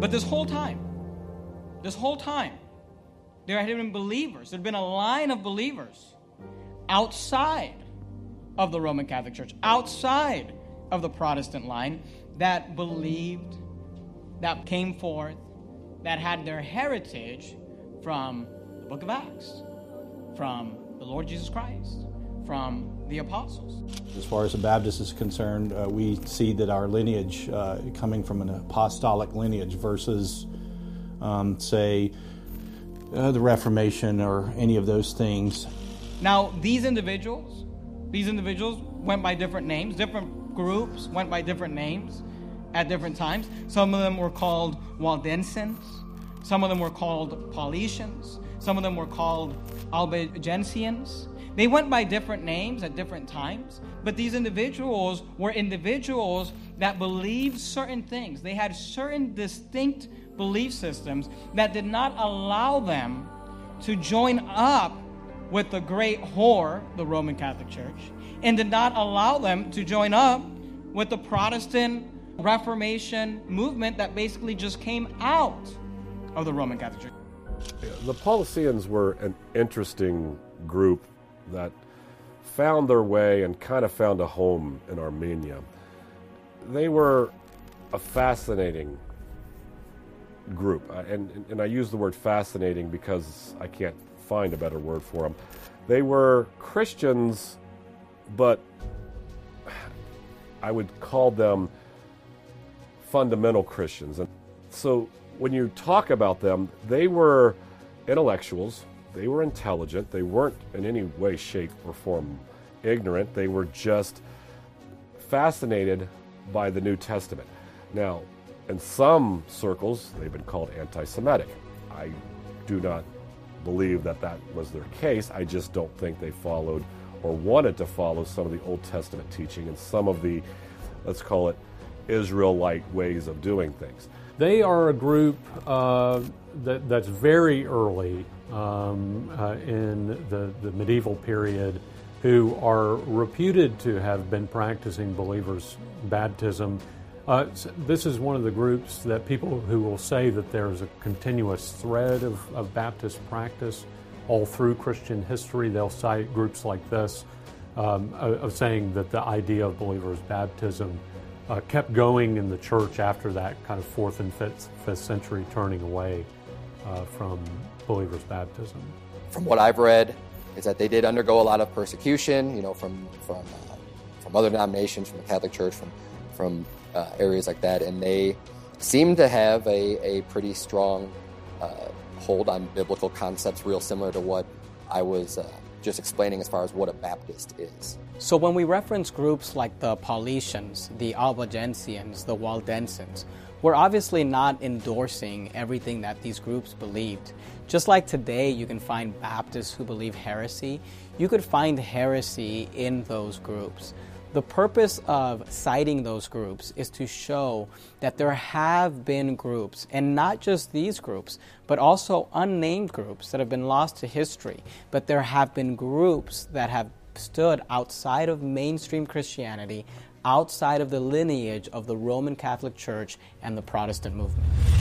But this whole time, there had been believers. There had been a line of believers outside of the Roman Catholic Church, outside of the Protestant line, that believed, that came forth, that had their heritage from the book of Acts, from the Lord Jesus Christ, from the apostles. As far as the Baptist is concerned, we see that our lineage, coming from an apostolic lineage versus, say, the Reformation or any of those things. Now, these individuals went by different names. Different groups went by different names at different times. Some of them were called Waldensians. Some of them were called Paulicians. Some of them were called Albigensians. They went by different names at different times, but these individuals were individuals that believed certain things. They had certain distinct belief systems that did not allow them to join up with the great whore, the Roman Catholic Church, and did not allow them to join up with the Protestant Reformation movement that basically just came out of the Roman Catholic Church. The Paulicians were an interesting group that found their way and kind of found a home in Armenia. They were a fascinating group, and I use the word fascinating because I can't find a better word for them. They were Christians, but I would call them fundamental Christians. And so when you talk about them, they were intellectuals, they were intelligent, they weren't in any way, shape, or form ignorant. They were just fascinated by the New Testament. Now, in some circles, they've been called anti-Semitic. I do not believe that that was their case. I just don't think they followed or wanted to follow some of the Old Testament teaching and some of the, let's call it, Israelite ways of doing things. They are a group that's very early in the medieval period, who are reputed to have been practicing believers' baptism. This is one of the groups that people who will say that there's a continuous thread of Baptist practice all through Christian history. They'll cite groups like this of saying that the idea of believers' baptism kept going in the church after that kind of 4th and 5th century turning away from believers' baptism. From what I've read, is that they did undergo a lot of persecution, from other denominations, from the Catholic Church, from areas like that, and they seem to have a pretty strong hold on biblical concepts, real similar to what I was just explaining as far as what a Baptist is. So when we reference groups like the Paulicians, the Albigensians, the Waldensians, we're obviously not endorsing everything that these groups believed. Just like today you can find Baptists who believe heresy, you could find heresy in those groups. The purpose of citing those groups is to show that there have been groups, and not just these groups, but also unnamed groups that have been lost to history. But there have been groups that have stood outside of mainstream Christianity, outside of the lineage of the Roman Catholic Church and the Protestant movement.